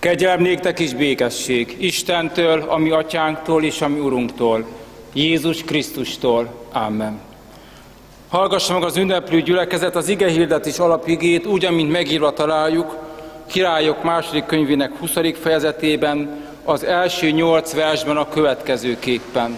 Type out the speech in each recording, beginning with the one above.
Kegyelem néktek is békesség Istentől, a mi atyánktól és a mi Urunktól, Jézus Krisztustól. Amen. Hallgassa meg az ünneplő gyülekezet az igehirdetés alapigét, úgy, amint megírva találjuk, Királyok második könyvének 20. fejezetében, az első 8 versben a következőképpen.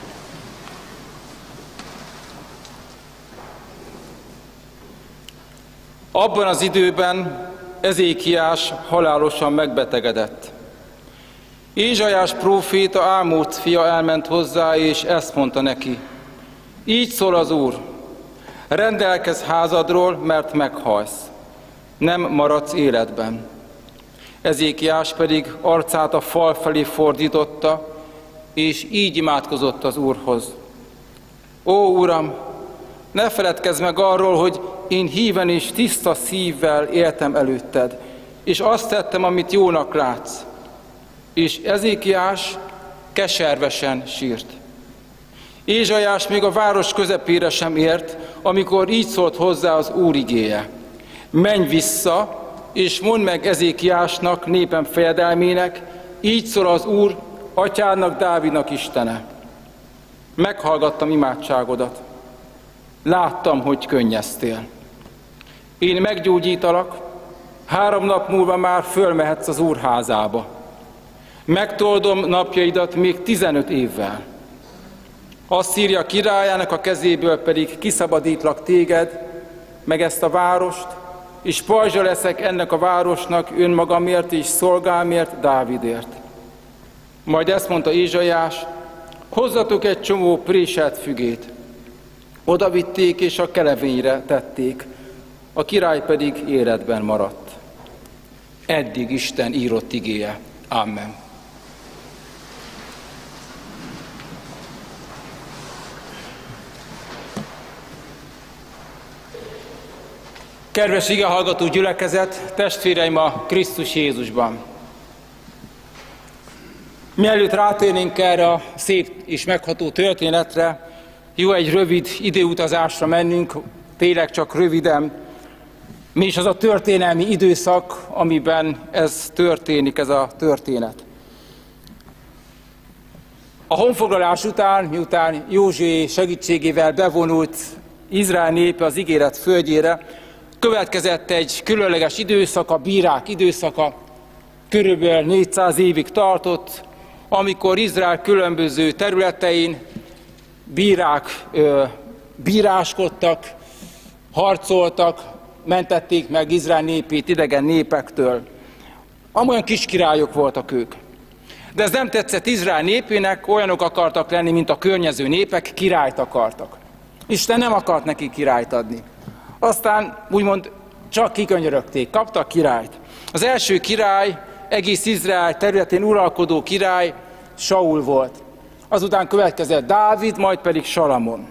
Abban az időben Ezékiás halálosan megbetegedett. Ézsaiás próféta, Ámóc fia elment hozzá, és ezt mondta neki: így szól az Úr, rendelkezz házadról, mert meghalsz, nem maradsz életben. Ezékiás pedig arcát a fal felé fordította, és így imádkozott az Úrhoz: ó Uram, ne feledkezz meg arról, hogy én híven és tiszta szívvel éltem előtted, és azt tettem, amit jónak látsz. És Ezékiás keservesen sírt. Ézsaiás még a város közepére sem ért, amikor így szólt hozzá az Úr igéje: menj vissza, és mondd meg Ezékiásnak, népem fejedelmének, így szól az Úr, atyádnak, Dávidnak Istene: meghallgattam imádságodat, láttam, hogy könnyeztél. Én meggyógyítalak, 3 nap múlva már fölmehetsz az Úr házába. Megtoldom napjaidat még 15 évvel. Asszíria királyának a kezéből pedig kiszabadítlak téged, meg ezt a várost, és pajzsa leszek ennek a városnak önmagamért és szolgámért, Dávidért. Majd ezt mondta Ézsaiás: hozzatok egy csomó préselt fügét. Oda vitték, és a kelevényre tették, a király pedig életben maradt. Eddig Isten írott igéje. Amen. Kedves igehallgató gyülekezet, testvéreim a Krisztus Jézusban! Mielőtt rátérnénk erre a szép és megható történetre, jó egy rövid időutazásra mennünk, tényleg csak röviden. Mi is az a történelmi időszak, amiben ez történik, ez a történet. A honfoglalás után, miután Józsué segítségével bevonult Izrael népe az ígéret földjére, következett egy különleges időszak, a bírák időszaka, körülbelül 400 évig tartott, amikor Izrael különböző területein bírák bíráskodtak, harcoltak, mentették meg Izrael népét idegen népektől. Amolyan kis királyok voltak ők. De ez nem tetszett Izrael népének, olyanok akartak lenni, mint a környező népek, királyt akartak. Isten nem akart neki királyt adni. Aztán úgymond csak kikönyörögték, kaptak királyt. Az első király, egész Izrael területén uralkodó király Saul volt. Azután következett Dávid, majd pedig Salamon.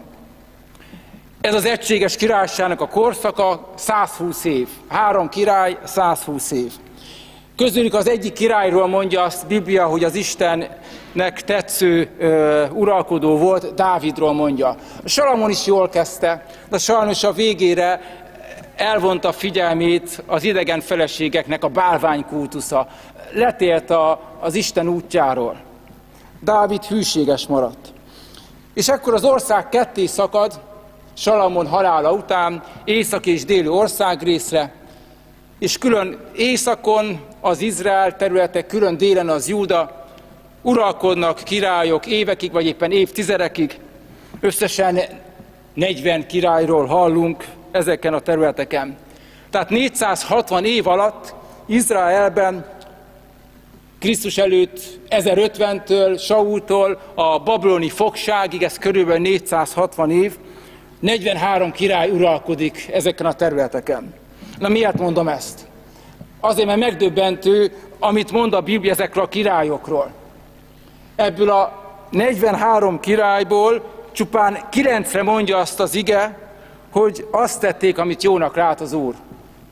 Ez az egységes királyságnak a korszaka 120 év. 3 király, 120 év. Közülük az egyik királyról mondja azt Biblia, hogy az Istennek tetsző uralkodó volt, Dávidról mondja. Salamon is jól kezdte, de sajnos a végére elvonta a figyelmét az idegen feleségeknek a bálványkultusza. Letélt az Isten útjáról. Dávid hűséges maradt. És ekkor az ország ketté szakad, Salamon halála után, észak és déli országrészre, és külön északon az Izrael területe, külön délen az Júda, uralkodnak királyok évekig, vagy éppen évtizedekig. Összesen 40 királyról hallunk ezeken a területeken. Tehát 460 év alatt Izraelben Krisztus előtt 1050-től, Saultól a babiloni fogságig, ez körülbelül 460 év, 43 király uralkodik ezeken a területeken. Na miért mondom ezt? Azért, mert megdöbbentő, amit mond a Biblia ezekről a királyokról. Ebből a 43 királyból csupán 9-re mondja azt az ige, hogy azt tették, amit jónak lát az Úr.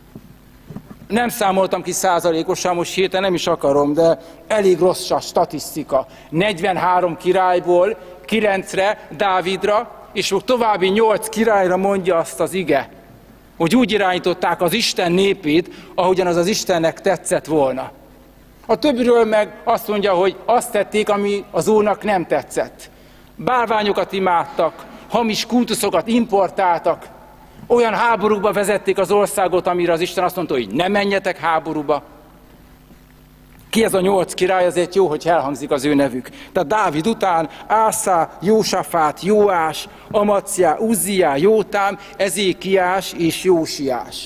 Nem számoltam ki százalékosan, most hirtelen nem is akarom, de elég rossz a statisztika. 43 királyból 9-re Dávidra, és további 8 királyra mondja azt az ige, hogy úgy irányították az Isten népét, ahogyan az Istennek tetszett volna. A többiről meg azt mondja, hogy azt tették, ami az Úrnak nem tetszett. Bálványokat imádtak, hamis kultuszokat importáltak, olyan háborúba vezették az országot, amire az Isten azt mondta, hogy ne menjetek háborúba. Ki ez a 8 király? Azért jó, hogy elhangzik az ő nevük. Tehát Dávid után Ásá, Jósafát, Jóás, Amacjá, Uzziá, Jótám, Ezékiás és Jósiás.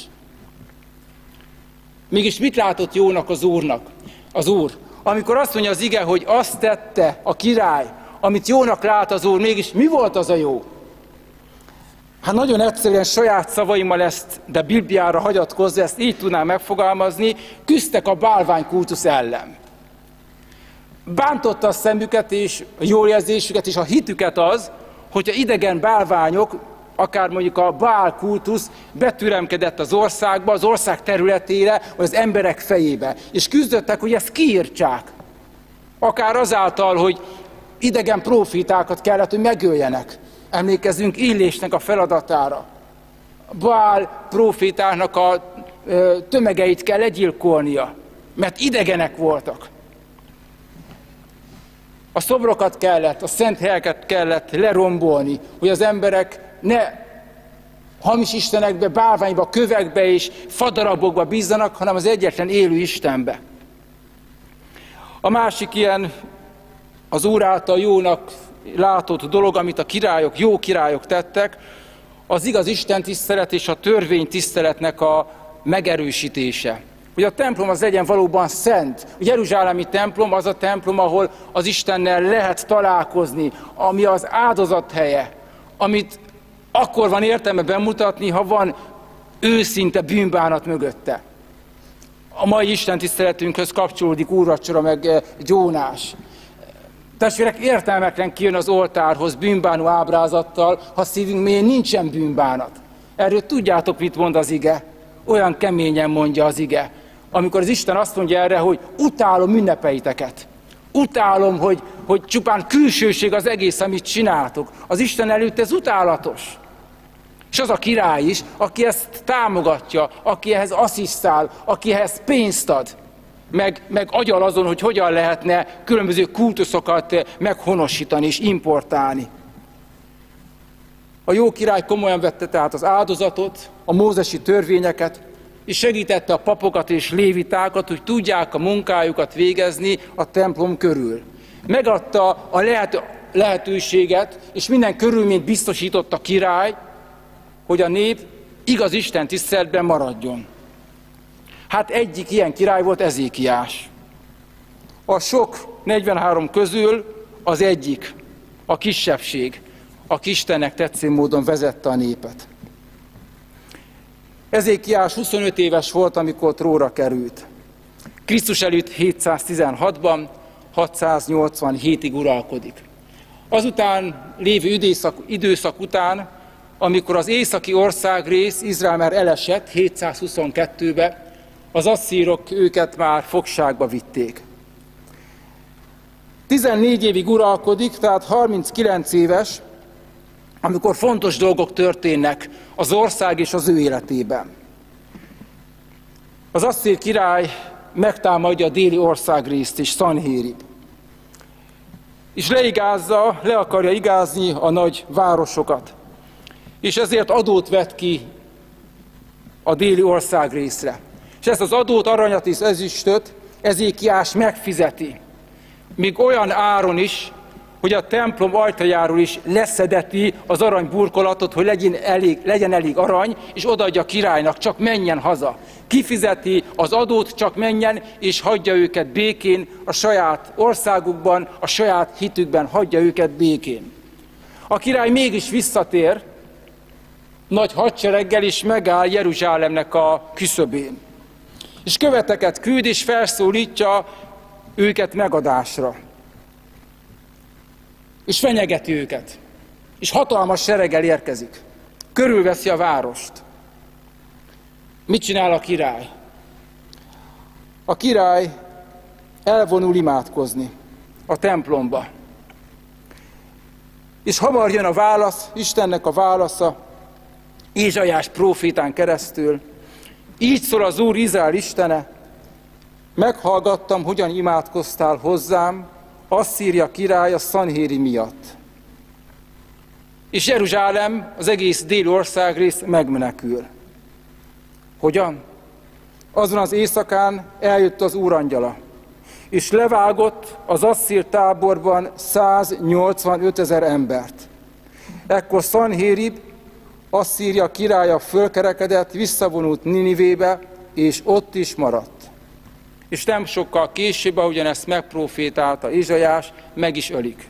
Mégis mit látott jónak az Úr? Amikor azt mondja az ige, hogy azt tette a király, amit jónak lát az Úr, mégis mi volt az a jó? Hát nagyon egyszerűen saját szavaimmal ezt, de Bibliára hagyatkozva, ezt így tudnám megfogalmazni, küzdtek a bálványkultusz ellen. Bántotta a szemüket és a jól érzésüket és a hitüket az, hogyha idegen bálványok, akár mondjuk a Bál kultusz betüremkedett az országba, az ország területére, vagy az emberek fejébe. És küzdöttek, hogy ezt kiírtsák. Akár azáltal, hogy idegen prófétákat kellett, hogy megöljenek. Emlékezzünk Illésnek a feladatára. Bál prófétának a tömegeit kell legyilkolnia, mert idegenek voltak. A szobrokat kellett, a szent helyeket kellett lerombolni, hogy az emberek ne hamis istenekbe, bálványba, kövekbe és fadarabokba bízzanak, hanem az egyetlen élő Istenbe. A másik ilyen az Úr által jónak látott dolog, amit a királyok, jó királyok tettek, az igaz istentisztelet és a törvénytiszteletnek a megerősítése. Hogy a templom az legyen valóban szent. A jeruzsálemi templom az a templom, ahol az Istennel lehet találkozni, ami az áldozat helye, amit akkor van értelme bemutatni, ha van őszinte bűnbánat mögötte. A mai istentiszteletünkhöz kapcsolódik úrvacsora meg gyónás. Testvérek, értelmetlen kijön az oltárhoz bűnbánó ábrázattal, ha szívünk mélyén nincsen bűnbánat. Erről tudjátok, mit mond az ige? Olyan keményen mondja az ige. Amikor az Isten azt mondja erre, hogy utálom ünnepeiteket. Utálom, hogy csupán külsőség az egész, amit csináltok. Az Isten előtt ez utálatos. És az a király is, aki ezt támogatja, aki ehhez asszisztál, aki ehhez pénzt ad. Meg agyal azon, hogy hogyan lehetne különböző kultuszokat meghonosítani és importálni. A jó király komolyan vette tehát az áldozatot, a mózesi törvényeket, és segítette a papokat és lévitákat, hogy tudják a munkájukat végezni a templom körül. Megadta a lehetőséget, és minden körülményt biztosított a király, hogy a nép igaz Isten tiszteletben maradjon. Hát egyik ilyen király volt Ezékiás. A sok 43 közül az egyik, a kisebbség, aki Istennek tetsző módon vezette a népet. Ezékiás 25 éves volt, amikor trónra került. Krisztus előtt 716-ban, 687-ig uralkodik. Azután lévő időszak után, amikor az északi országrész Izrael már elesett 722-be, az asszírok őket már fogságba vitték. 14 évig uralkodik, tehát 39 éves, amikor fontos dolgok történnek az ország és az ő életében. Az asszír király megtámadja a déli országrészt és Szanhérib. És le akarja igázni a nagy városokat. És ezért adót vet ki a déli országrészre. És ezt az adót, aranyat és ezüstöt Ezékiás megfizeti. Még olyan áron is, hogy a templom ajtajáról is leszedeti az aranyburkolatot, hogy legyen elég arany, és odaadja a királynak, csak menjen haza. Kifizeti az adót, csak menjen, és hagyja őket békén a saját országukban, a saját hitükben, hagyja őket békén. A király mégis visszatér, nagy hadsereggel, és megáll Jeruzsálemnek a küszöbén. És követeket küld, és felszólítja őket megadásra. És fenyegeti őket. És hatalmas sereggel érkezik. Körülveszi a várost. Mit csinál a király? A király elvonul imádkozni a templomba. És hamar jön a válasz, Istennek a válasza, Ézsaiás prófétán keresztül. Így szól az Úr, Izrael Istene, Meghallgattam, hogyan imádkoztál hozzám, Asszíria királya Szanhéri miatt. És Jeruzsálem, az egész déli országrész megmenekül. Hogyan? Azon az éjszakán eljött az Úr angyala, és levágott az asszír táborban 185 000 embert. Ekkor Szanhérib, Asszíria királya fölkerekedett, visszavonult Ninivébe, és ott is maradt. És nem sokkal később, ahogyan ezt megprofétálta Ézsaiás, meg is ölik.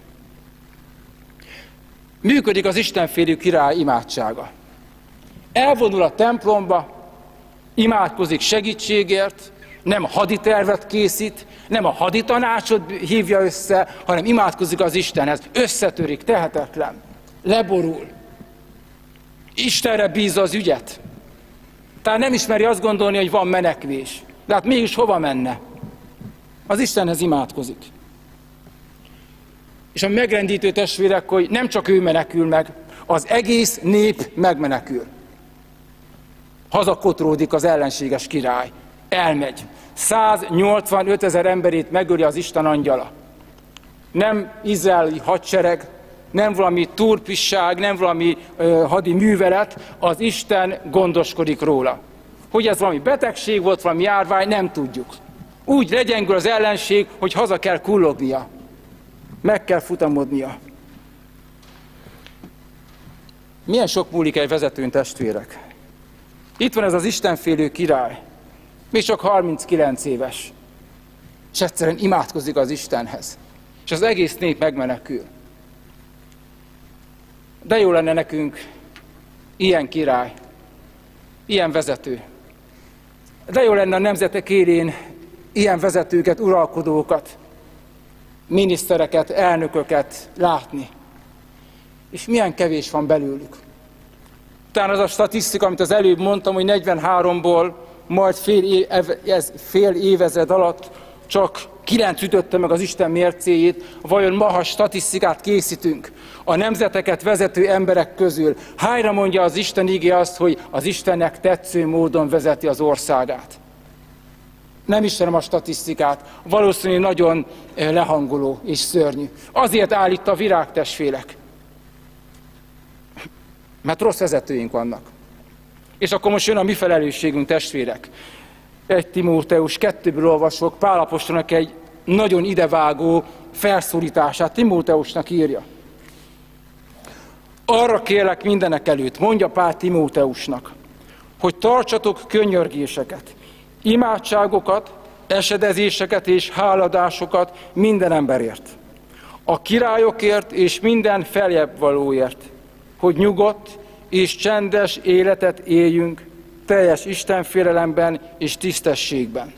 Működik az istenfélő király imádsága. Elvonul a templomba, imádkozik segítségért, nem haditervet készít, nem a haditanácsot hívja össze, hanem imádkozik az Istenhez. Összetörik, tehetetlen, leborul. Istenre bízza az ügyet. Tehát nem ismeri azt gondolni, hogy van menekvés. De hát mégis hova menne? Az Istenhez imádkozik. És a megrendítő testvérek, hogy nem csak ő menekül meg, az egész nép megmenekül. Hazakotródik az ellenséges király. Elmegy. 185 000 emberét megöli az Isten angyala. Nem izraeli hadsereg, nem valami turpisság, nem valami hadi művelet, az Isten gondoskodik róla. Hogy ez valami betegség volt, valami járvány, nem tudjuk. Úgy legyengül az ellenség, hogy haza kell kullognia. Meg kell futamodnia. Milyen sok múlik egy vezetőn, testvérek? Itt van ez az istenfélő király. Még csak 39 éves. És egyszerűen imádkozik az Istenhez. És az egész nép megmenekül. De jó lenne nekünk ilyen király, ilyen vezető. De jó lenne a nemzetek élén ilyen vezetőket, uralkodókat, minisztereket, elnököket látni. És milyen kevés van belőlük. Talán az a statisztika, amit az előbb mondtam, hogy 43-ból majd fél évezred alatt csak 9 ütötte meg az Isten mércéjét, vajon ma, ha statisztikát készítünk a nemzeteket vezető emberek közül, hányra mondja az Isten igéje azt, hogy az Istennek tetsző módon vezeti az országát? Nem ismerem a statisztikát, valószínűleg nagyon lehangoló és szörnyű. Azért áll itt a virág, testvérek, mert rossz vezetőink vannak. És akkor most jön a mi felelősségünk, testvérek. 1 Timóteus 2-ből olvasok, Pál apostolnak egy nagyon idevágó felszólítását Timóteusnak írja. Arra kérlek mindenek előtt, mondja Pál Timóteusnak, hogy tartsatok könyörgéseket, imádságokat, esedezéseket és háladásokat minden emberért, a királyokért és minden feljebb valóért, hogy nyugodt és csendes életet éljünk, teljes istenfélelemben és tisztességben.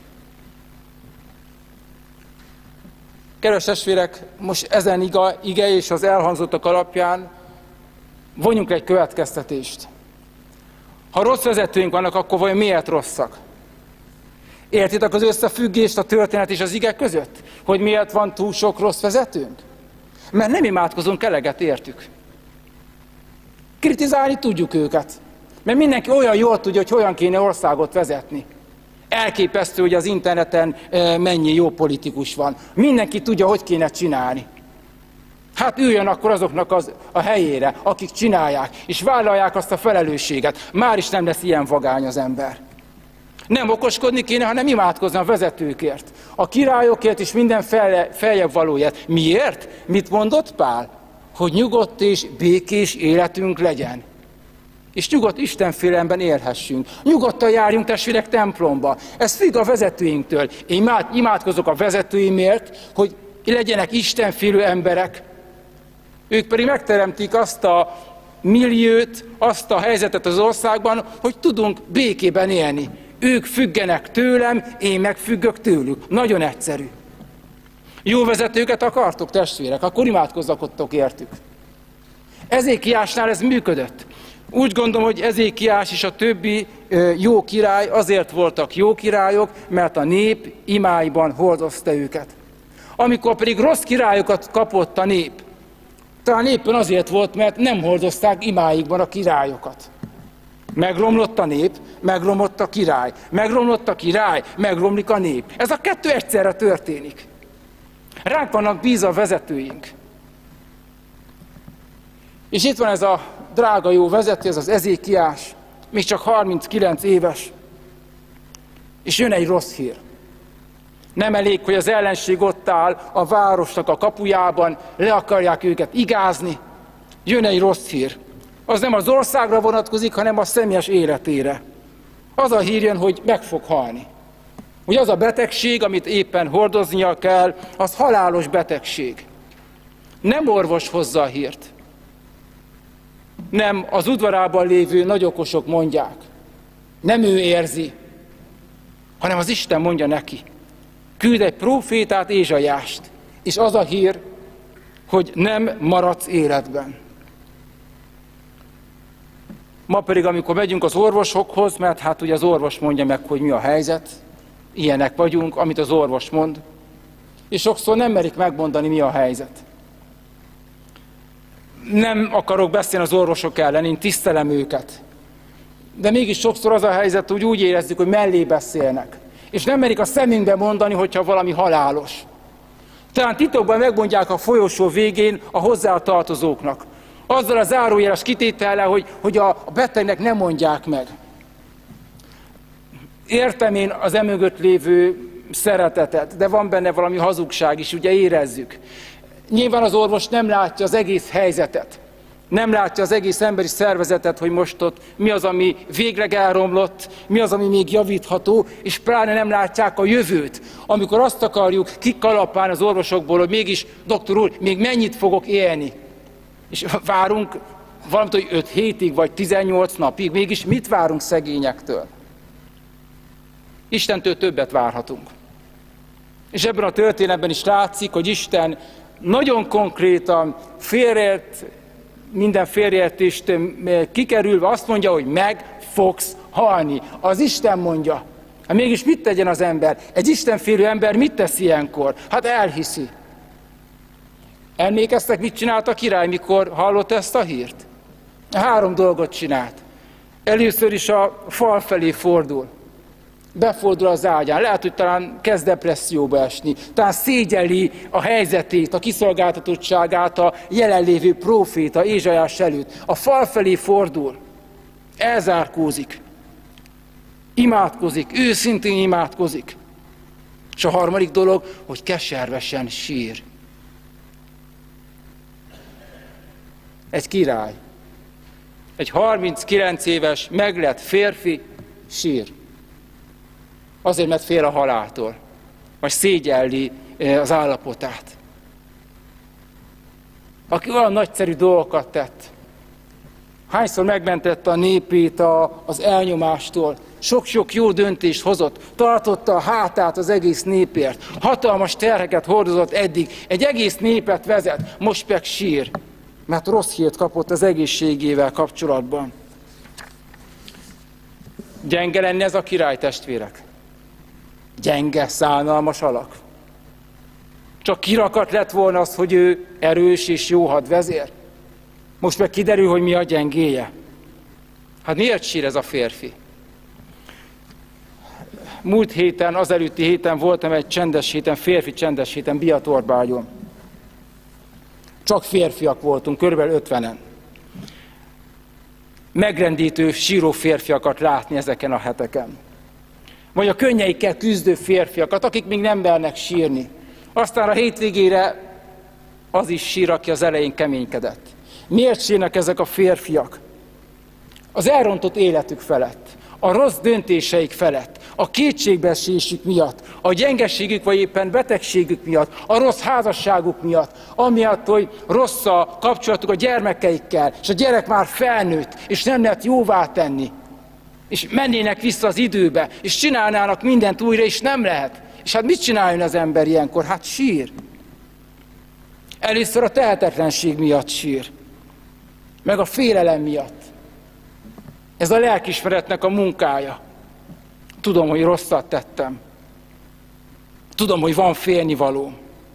Kedves testvérek, most ezen ige és az elhangzottak alapján vonjunk egy következtetést. Ha rossz vezetőink vannak, akkor vajon miért rosszak? Értitek az összefüggést a történet és az ige között? Hogy miért van túl sok rossz vezetőnk? Mert nem imádkozunk eleget értük. Kritizálni tudjuk őket. Mert mindenki olyan jól tudja, hogy hogyan kéne országot vezetni. Elképesztő, hogy az interneten mennyi jó politikus van. Mindenki tudja, hogy kéne csinálni. Hát üljön akkor azoknak a helyére, akik csinálják, és vállalják azt a felelősséget. Már is nem lesz ilyen vagány az ember. Nem okoskodni kéne, hanem imádkozni a vezetőkért. A királyokért és minden feljebb valóért. Miért? Mit mondott Pál? Hogy nyugodt és békés életünk legyen. És nyugodt istenfélelemben élhessünk. Nyugodtan járjunk, testvérek, templomba. Ez függ a vezetőinktől. Én imádkozok a vezetőimért, hogy legyenek istenfélő emberek. Ők pedig megteremtik azt a milliót, azt a helyzetet az országban, hogy tudunk békében élni. Ők függenek tőlem, én meg függök tőlük. Nagyon egyszerű. Jó vezetőket akartok, testvérek? Akkor imádkozzakodtok értük. Ezékiásnál ez működött. Úgy gondolom, hogy Ezékiás és a többi jó király azért voltak jó királyok, mert a nép imáiban hordozta őket. Amikor pedig rossz királyokat kapott a nép, talán éppen azért volt, mert nem hordozták imáikban a királyokat. Megromlott a nép, megromlott a király. Megromlott a király, megromlik a nép. Ez a kettő egyszerre történik. Ránk vannak bízva a vezetőink. És itt van ez a drága jó vezető, ez az Ezékiás, még csak 39 éves. És jön egy rossz hír. Nem elég, hogy az ellenség ott áll a városnak a kapujában, le akarják őket igázni. Jön egy rossz hír. Az nem az országra vonatkozik, hanem a személyes életére. Az a hír jön, hogy meg fog halni. Hogy az a betegség, amit éppen hordoznia kell, az halálos betegség. Nem orvos hozza a hírt. Nem az udvarában lévő nagyokosok mondják. Nem ő érzi, hanem az Isten mondja neki. Küld egy prófétát, Ézsaiást, és az a hír, hogy nem maradsz életben. Ma pedig, amikor megyünk az orvosokhoz, mert hát ugye az orvos mondja meg, hogy mi a helyzet, ilyenek vagyunk, amit az orvos mond, és sokszor nem merik megmondani, mi a helyzet. Nem akarok beszélni az orvosok ellen, én tisztelem őket. De mégis sokszor az a helyzet, hogy úgy érezzük, hogy mellé beszélnek. És nem merik a szemünkbe mondani, hogyha valami halálos. Talán titokban megmondják a folyosó végén a hozzá tartozóknak. Azzal a zárójeles kitétellel, hogy a betegnek nem mondják meg. Értem én az emögött lévő szeretetet, de van benne valami hazugság is, ugye érezzük. Nyilván az orvos nem látja az egész helyzetet. Nem látja az egész emberi szervezetet, hogy most ott mi az, ami végleg elromlott, mi az, ami még javítható, és pláne nem látják a jövőt, amikor azt akarjuk kikalapálni az orvosokból, hogy mégis, doktor úr, még mennyit fogok élni. És várunk valamit, hogy 5 hétig, vagy 18 napig, mégis mit várunk szegényektől? Istentől többet várhatunk. És ebben a történetben is látszik, hogy Isten nagyon konkrétan minden félreértést kikerülve azt mondja, hogy meg fogsz halni. Az Isten mondja. Hát mégis mit tegyen az ember? Egy istenfélő ember mit tesz ilyenkor? Hát elhiszi. Emlékeztek, mit csinált a király, mikor hallott ezt a hírt? 3 dolgot csinált. Először is a fal felé fordul. Befordul az ágyán. Lehet, hogy talán kezd depresszióba esni. Talán szégyelli a helyzetét, a kiszolgáltatottságát a jelenlévő próféta Ézsaiás előtt. A fal felé fordul. Elzárkózik. Imádkozik. Őszintén imádkozik. És a 3. dolog, hogy keservesen sír. Egy király. Egy 39 éves meglett férfi sír. Azért, mert fél a haláltól, vagy szégyelli az állapotát. Aki olyan nagyszerű dolgokat tett, hányszor megmentette a népét az elnyomástól, sok-sok jó döntést hozott, tartotta a hátát az egész népért, hatalmas terheket hordozott eddig, egy egész népet vezet, most meg sír, mert rossz hírt kapott az egészségével kapcsolatban. Gyenge lenne ez a király, testvérek? Gyenge, szánalmas alak. Csak kirakat lett volna az, hogy ő erős és jó hadvezér. Most meg kiderül, hogy mi a gyengéje. Hát miért sír ez a férfi? Múlt héten, azelőtti héten voltam egy csendes héten, férfi csendes héten Biatorbágyon. Csak férfiak voltunk, körülbelül 50-en. Megrendítő, síró férfiakat látni ezeken a heteken. Vagy a könnyeikkel küzdő férfiakat, akik még nem mernek sírni. Aztán a hétvégére az is sír, aki az elején keménykedett. Miért sírnak ezek a férfiak? Az elrontott életük felett, a rossz döntéseik felett, a kétségbeesésük miatt, a gyengeségük vagy éppen betegségük miatt, a rossz házasságuk miatt, amiatt, hogy rossz a kapcsolatuk a gyermekeikkel, és a gyerek már felnőtt, és nem lehet jóvá tenni. És mennének vissza az időbe, és csinálnának mindent újra, és nem lehet. És hát mit csináljon az ember ilyenkor? Hát sír. Először a tehetetlenség miatt sír, meg a félelem miatt. Ez a lelkiismeretnek a munkája. Tudom, hogy rosszat tettem. Tudom, hogy van félnivaló.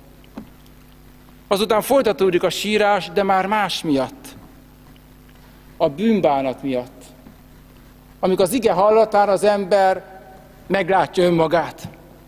Azután folytatódik a sírás, de már más miatt. A bűnbánat miatt. amikor az ige hallatán az ember meglátja önmagát.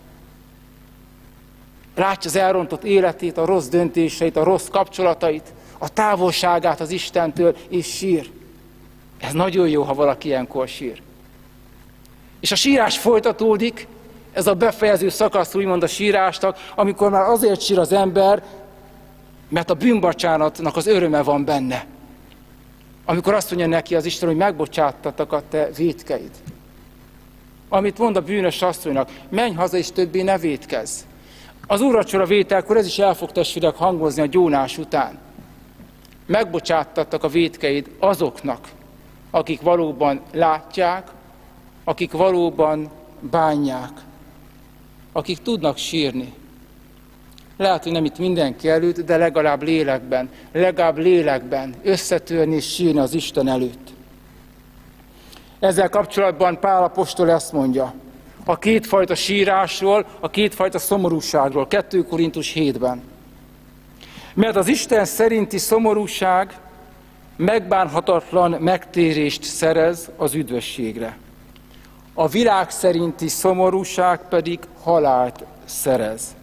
Látja az elrontott életét, a rossz döntéseit, a rossz kapcsolatait, a távolságát az Istentől, és sír. Ez nagyon jó, ha valaki ilyenkor sír. És a sírás folytatódik, ez a befejező szakasz úgymond a sírásnak, amikor már azért sír az ember, mert a bűnbocsánatnak az öröme van benne. Amikor azt mondja neki az Isten, hogy megbocsáttatok a te vétkeid. Amit mond a bűnös asszonynak, menj haza és többé ne vétkezz. Az úrvacsora vételkor ez is el fog testvérek hangozni a gyónás után. Megbocsáttatok a vétkeid azoknak, akik valóban látják, akik valóban bánják, akik tudnak sírni. Lehet, hogy nem itt mindenki előtt, de legalább lélekben összetörni és sírni az Isten előtt. Ezzel kapcsolatban Pál apostol ezt mondja, a kétfajta sírásról, a kétfajta szomorúságról, 2 Korintus 7-ben. Mert az Isten szerinti szomorúság megbánhatatlan megtérést szerez az üdvösségre. A világ szerinti szomorúság pedig halált szerez.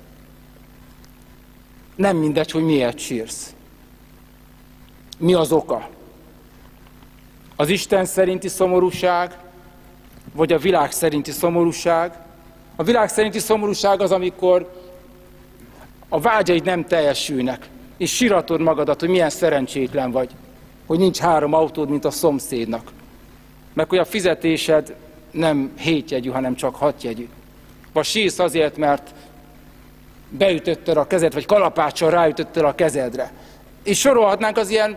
Nem mindegy, hogy miért sírsz. Mi az oka? Az Isten szerinti szomorúság, vagy a világ szerinti szomorúság? A világ szerinti szomorúság az, amikor a vágyaid nem teljesülnek, és siratod magadat, hogy milyen szerencsétlen vagy, hogy nincs 3 autód, mint a szomszédnak. Meg hogy a fizetésed nem 7 jegyű, hanem csak 6 jegyű. Vagy sírsz azért, mert beütötted a kezed, vagy kalapáccsal ráütötted a kezedre. És sorolhatnánk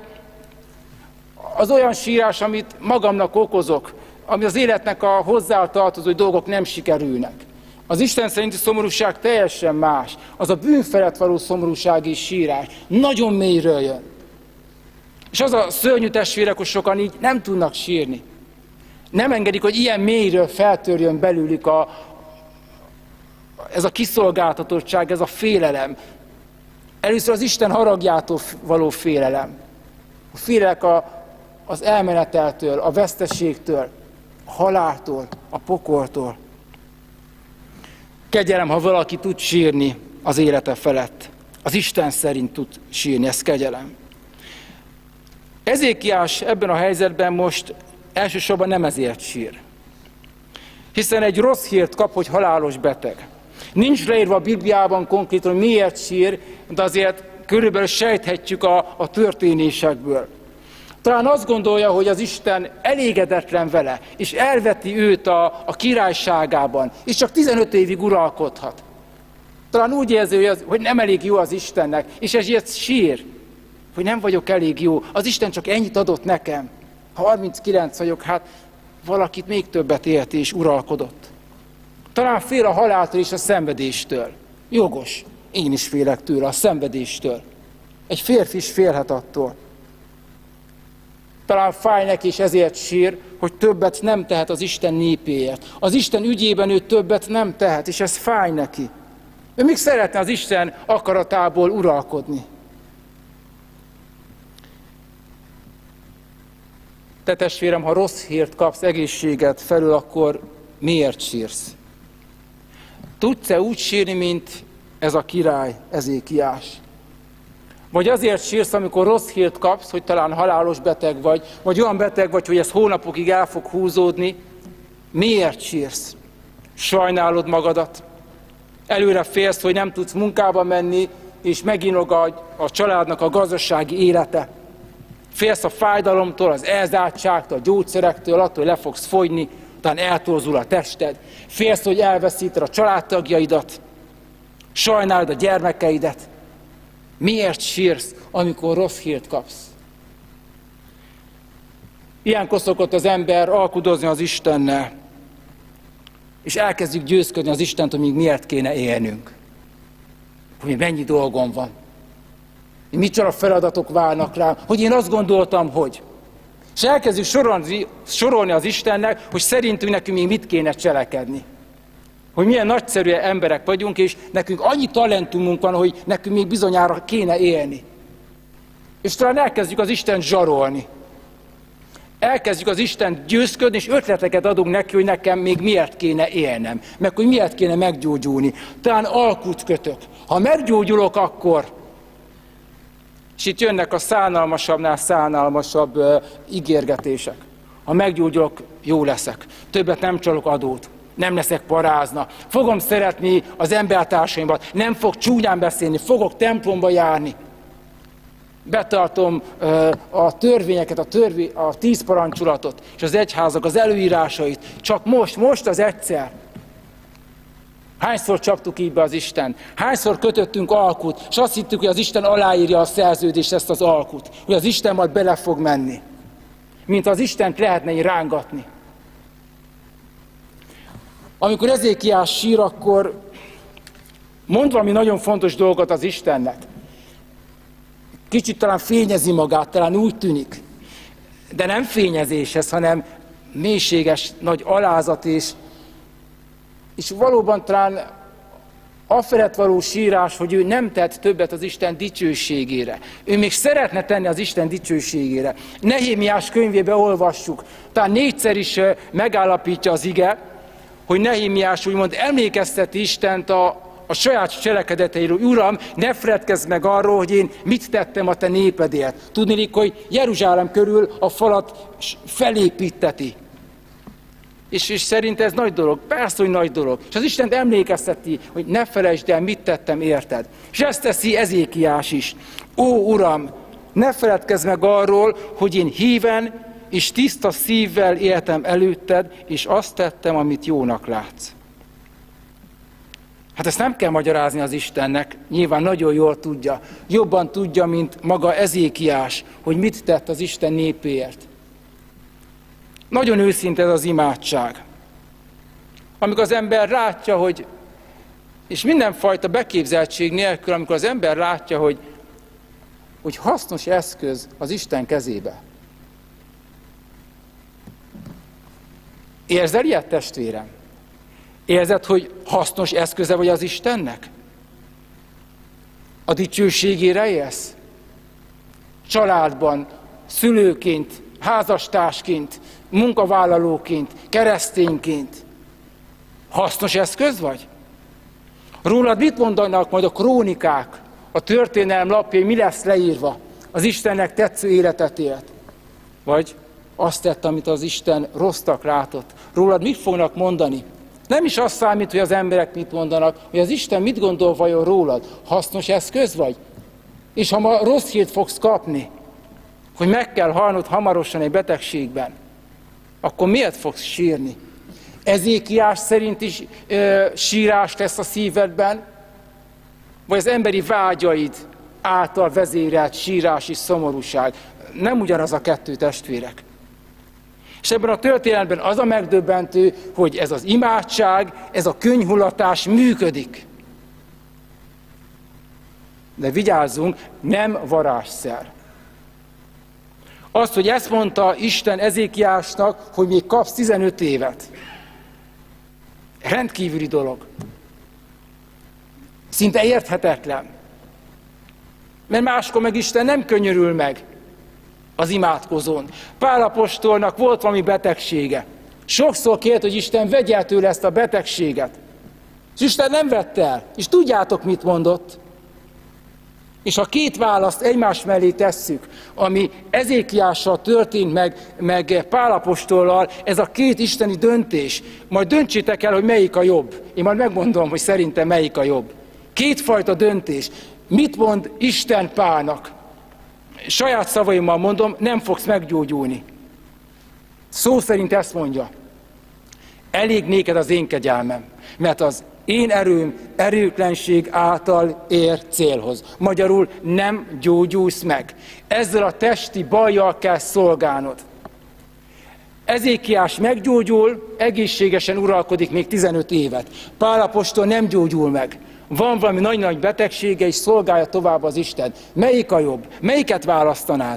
az olyan sírás, amit magamnak okozok, ami az életnek a hozzátartozó dolgok nem sikerülnek. Az Isten szerinti szomorúság teljesen más. Az a bűn felett való szomorúság és sírás. Nagyon mélyről jön. És az a szörnyű testvérek, hogy sokan így nem tudnak sírni. Nem engedik, hogy ilyen mélyről feltörjön belőlük ez a kiszolgáltatottság, ez a félelem. Először az Isten haragjától való félelem. A félek az elmeneteltől, a veszteségtől, a haláltól, a pokoltól. Kegyelem, ha valaki tud sírni az élete felett. Az Isten szerint tud sírni, ez kegyelem. Ezékiás ebben a helyzetben most elsősorban nem ezért sír. Hiszen egy rossz hírt kap, hogy halálos beteg. Nincs leírva a Bibliában konkrétan, hogy miért sír, de azért körülbelül sejthetjük a történésekből. Talán azt gondolja, hogy az Isten elégedetlen vele, és elveti őt a királyságában, és csak 15 évig uralkodhat. Talán úgy érzi, hogy nem elég jó az Istennek, és ezért sír, hogy nem vagyok elég jó. Az Isten csak ennyit adott nekem. Ha 39 vagyok, hát valakit még többet élt és uralkodott. Talán fél a haláltól és a szenvedéstől. Jogos, én is félek tőle, a szenvedéstől. Egy férfi is félhet attól. Talán fáj neki, és ezért sír, hogy többet nem tehet az Isten népéért. Az Isten ügyében ő többet nem tehet, és ez fáj neki. Ő még szeretne az Isten akaratából uralkodni. Te testvérem, ha rossz hírt kapsz egészséget felül, akkor miért sírsz? Tudsz-e úgy sírni, mint ez a király, Ezékiás? Vagy azért sírsz, amikor rossz hírt kapsz, hogy talán halálos beteg vagy olyan beteg vagy, hogy ez hónapokig el fog húzódni. Miért sírsz? Sajnálod magadat? Előre félsz, hogy nem tudsz munkába menni, és meginog a családnak a gazdasági élete. Félsz a fájdalomtól, az elzártságtól, a gyógyszerektől, attól, hogy le fogsz fogyni, talán eltorzul a tested. Félsz, hogy elveszíted a családtagjaidat. Sajnálod a gyermekeidet. Miért sírsz, amikor rossz hírt kapsz? Ilyenkor szokott az ember alkudozni az Istennel, és elkezdjük győzködni az Istent, hogy még miért kéne élnünk. Hogy még mennyi dolgom van. Micsoda feladatok várnak rám, hogy én azt gondoltam, hogy. És elkezdjük sorolni az Istennek, hogy szerintünk nekünk még mit kéne cselekedni. Hogy milyen nagyszerű emberek vagyunk, és nekünk annyi talentumunk van, hogy nekünk még bizonyára kéne élni. És talán elkezdjük az Istent zsarolni. Elkezdjük az Isten győzködni, és ötleteket adunk neki, hogy nekem még miért kéne élnem, meg hogy miért kéne meggyógyulni. Talán alkut kötök. Ha meggyógyulok, akkor... És itt jönnek a szánalmasabbnál szánalmasabb ígérgetések. Ha meggyógyulok, jó leszek. Többet nem csalok adót. Nem leszek parázna. Fogom szeretni az embertársaimbat. Nem fog csúnyán beszélni. Fogok templomba járni. Betartom a törvényeket, a 10 parancsolatot, és az egyházak az előírásait. Csak most az egyszer. Hányszor csaptuk így be az Isten? Hányszor kötöttünk alkut, és azt hittük, hogy az Isten aláírja a szerződést, ezt az alkut. Hogy az Isten majd bele fog menni. Mint az Istent lehetne így rángatni. Amikor Ezékiás sír, akkor mond valami nagyon fontos dolgot az Istennek. Kicsit talán fényezi magát, talán úgy tűnik. De nem fényezéshez, hanem mélységes, nagy alázat és valóban talán afelett való sírás, hogy ő nem tett többet az Isten dicsőségére. Ő még szeretne tenni az Isten dicsőségére. Nehémiás könyvébe olvassuk, talán 4-szer is megállapítja az ige, hogy Nehémiás úgymond emlékezteti Istent a saját cselekedeteiről. Uram, ne feledkezz meg arról, hogy én mit tettem a te népedért. Tudniillik, hogy Jeruzsálem körül a falat felépíteti. És szerint ez nagy dolog, persze, hogy nagy dolog. És az Istent emlékezteti, hogy ne felejtsd el, mit tettem érted. És ezt teszi Ezékiás is. Ó, Uram, ne feledkezz meg arról, hogy én híven és tiszta szívvel éltem előtted, és azt tettem, amit jónak látsz. Hát ezt nem kell magyarázni az Istennek, nyilván nagyon jól tudja. Jobban tudja, mint maga Ezékiás, hogy mit tett az Isten népéért. Nagyon őszinte ez az imádság. Amikor az ember látja, hogy, és mindenfajta beképzeltség nélkül, amikor az ember látja, hogy hasznos eszköz az Isten kezébe. Érzel ilyet, testvérem? Érzed, hogy hasznos eszköze vagy az Istennek? A dicsőségére élsz? Családban, szülőként, házastársként, munkavállalóként, keresztényként. Hasznos eszköz vagy? Rólad mit mondanak majd a krónikák, a történelem lapjai, mi lesz leírva? Az Istennek tetsző életet élt. Vagy azt tett, amit az Isten rossznak látott. Rólad mit fognak mondani? Nem is az számít, hogy az emberek mit mondanak, hogy az Isten mit gondol vajon rólad. Hasznos eszköz vagy? És ha ma rossz hírt fogsz kapni, hogy meg kell halnod hamarosan egy betegségben, akkor miért fogsz sírni? Ezékiás szerint is sírás lesz a szívedben, vagy az emberi vágyaid által vezérelt sírás és szomorúság? Nem ugyanaz a kettő, testvérek. És ebben a történetben az a megdöbbentő, hogy ez az imádság, ez a könnyhullatás működik. De vigyázzunk, nem varázsszer. Azt, hogy ezt mondta Isten Ezékiásnak, hogy még kapsz 15 évet. Rendkívüli dolog. Szinte érthetetlen. Mert máskor meg Isten nem könyörül meg az imádkozón. Pál apostolnak volt valami betegsége. Sokszor kért, hogy Isten vegye el tőle ezt a betegséget. És Isten nem vette el. És tudjátok, mit mondott? És ha két választ egymás mellé tesszük, ami Ezékiással történt meg Pál apostollal, ez a két isteni döntés, majd döntsétek el, hogy melyik a jobb. Én majd megmondom, hogy szerintem melyik a jobb. Kétfajta döntés. Mit mond Isten Pálnak? Saját szavaimmal mondom, nem fogsz meggyógyulni. Szó szerint ezt mondja. Elég néked az én kegyelmem, mert az én erőm erőtlenség által ér célhoz. Magyarul nem gyógyulsz meg. Ezzel a testi bajjal kell szolgálnod. Ezékiás meggyógyul, egészségesen uralkodik még 15 évet. Pál apostol nem gyógyul meg. Van valami nagy-nagy betegsége, és szolgálja tovább az Isten. Melyik a jobb? Melyiket választanád?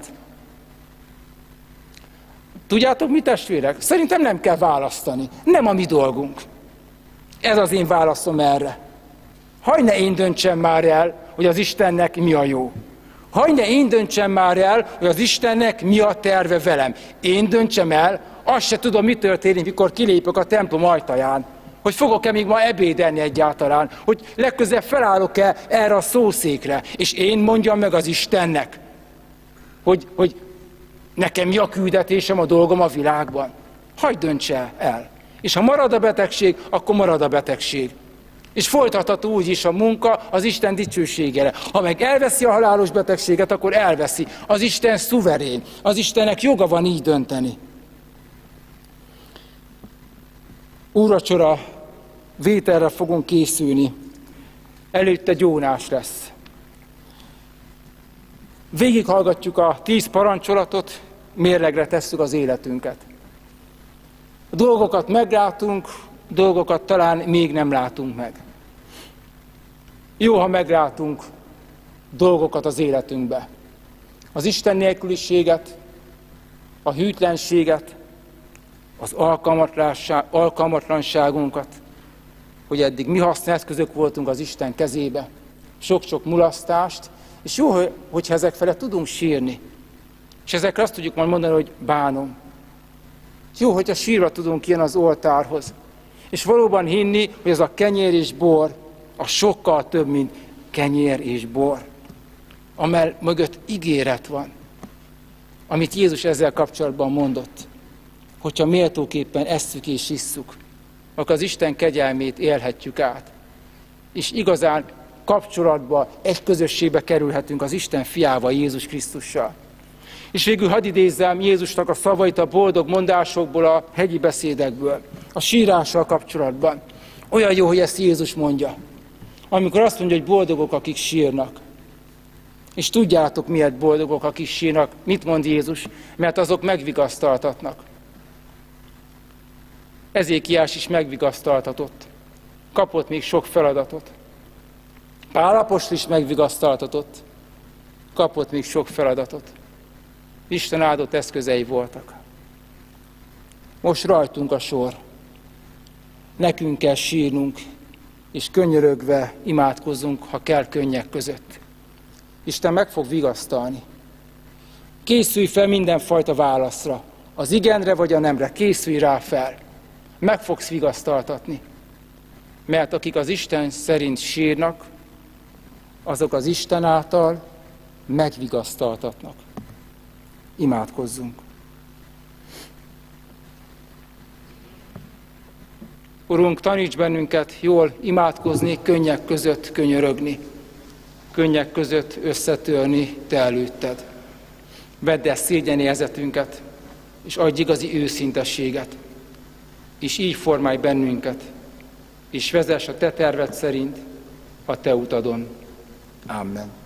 Tudjátok mi, testvérek? Szerintem nem kell választani. Nem a mi dolgunk. Ez az én válaszom erre. Hagy ne én döntsem már el, hogy az Istennek mi a jó. Hagy ne én döntsem már el, hogy az Istennek mi a terve velem. Én döntsem el, azt se tudom, mi történik, mikor kilépök a templom ajtaján. Hogy fogok-e még ma ebédelni egyáltalán, hogy legközelebb felállok-e erre a szószékre, és én mondjam meg az Istennek, hogy nekem mi a küldetésem, a dolgom a világban. Hagyd döntse el. És ha marad a betegség, akkor marad a betegség. És folytatható úgy is a munka az Isten dicsőségére. Ha meg elveszi a halálos betegséget, akkor elveszi. Az Isten szuverén. Az Istennek joga van így dönteni. Úrvacsora vételre fogunk készülni. Előtte gyónás lesz. Végighallgatjuk a 10 parancsolatot, mérlegre tesszük az életünket. Dolgokat meglátunk, dolgokat talán még nem látunk meg. Jó, ha meglátunk dolgokat az életünkbe. Az Isten nélküliséget, a hűtlenséget, az alkalmatlanságunkat, hogy eddig mi haszoneszközök voltunk az Isten kezébe, sok-sok mulasztást, és jó, hogyha ezek fele tudunk sírni. És ezekre azt tudjuk majd mondani, hogy bánom. Jó, hogyha sírva tudunk jönni az oltárhoz. És valóban hinni, hogy ez a kenyér és bor, a sokkal több, mint kenyér és bor. Amely mögött ígéret van, amit Jézus ezzel kapcsolatban mondott. Hogyha méltóképpen esszük és isszuk, akkor az Isten kegyelmét élhetjük át. És igazán kapcsolatba, egy közösségbe kerülhetünk az Isten fiával, Jézus Krisztussal. És végül hadd idézzem Jézusnak a szavait a boldog mondásokból, a hegyi beszédekből, a sírással kapcsolatban. Olyan jó, hogy ezt Jézus mondja. Amikor azt mondja, hogy boldogok, akik sírnak. És tudjátok, miért boldogok, akik sírnak. Mit mond Jézus? Mert azok megvigasztaltatnak. Ezékiás is megvigasztaltatott. Kapott még sok feladatot. Pál apostol is megvigasztaltatott. Kapott még sok feladatot. Isten áldott eszközei voltak. Most rajtunk a sor. Nekünk kell sírnunk, és könyörögve imádkozzunk, ha kell, könnyek között. Isten meg fog vigasztalni. Készülj fel mindenfajta válaszra. Az igenre vagy a nemre. Készülj rá fel. Meg fogsz vigasztaltatni. Mert akik az Isten szerint sírnak, azok az Isten által megvigasztaltatnak. Imádkozzunk. Urunk, taníts bennünket jól imádkozni, könnyek között könyörögni, könnyek között összetörni te előtted. Vedd el szégyenérzetünket, és adj igazi őszintességet, és így formálj bennünket, és vezess a te terved szerint a te utadon. Amen.